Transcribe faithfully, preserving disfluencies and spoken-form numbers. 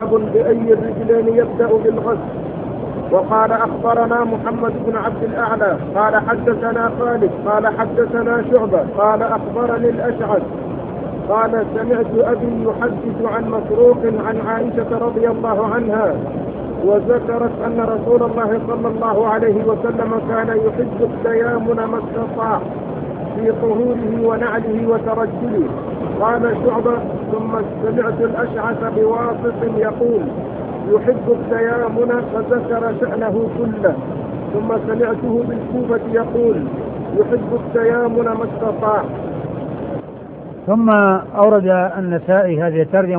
باب بأي الرجلين يبدأ بالغسل. وقال أخبرنا محمد بن عبد الأعلى قال حدثنا خالد قال حدثنا شعبة قال أخبرني الأشعث قال سمعت أبي يحدث عن مسروق عن عائشة رضي الله عنها وذكرت أن رسول الله صلى الله عليه وسلم كان يحب التيامن ما استطاع في طهوره ونعله وترجله. قال شعبة ثم سمعت الأشعث بواسط يقول يحب التيامن فذكر شأنه كله. ثم سمعته بالكوفة يقول يحب التيامن ما استطاع. ثم أورد النسائي هذه الترجمة